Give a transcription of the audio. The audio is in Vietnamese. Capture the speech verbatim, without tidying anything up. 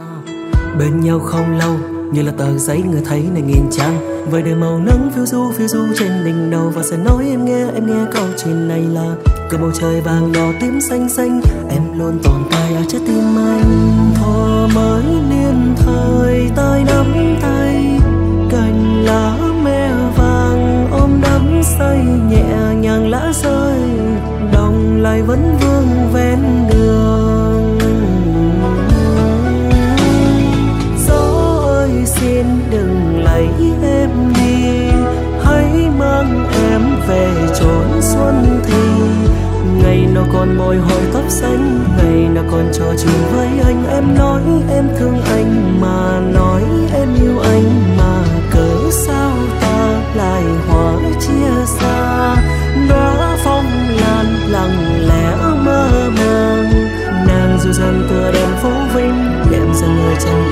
Bên nhau không lâu như là tờ giấy người thấy này nghìn trang, với đời màu nắng phiêu du phiêu du trên đỉnh đầu. Và sẽ nói em nghe em nghe câu chuyện này là cờ bầu trời vàng đỏ tím xanh xanh, em luôn tồn tại ở trái tim anh. Thuở mới niên thời tay nắm tay, cành lá me vàng ôm đắm say, nhẹ nhàng lá rơi đồng lại vẫn vương ven đường. Gió ơi xin đừng lấy em đi, hãy mang em về chốn xuân thì. Ngày nào còn môi hồi tóc xanh, ngày nào còn trò chuyện với anh. Em nói em thương anh mà nói em yêu anh, mà cớ sao ta lại hóa chia xa. Đóa phong lan lặng lẽ mơ màng, nàng dù dần tựa đèn phố Vinh, đêm dần người chân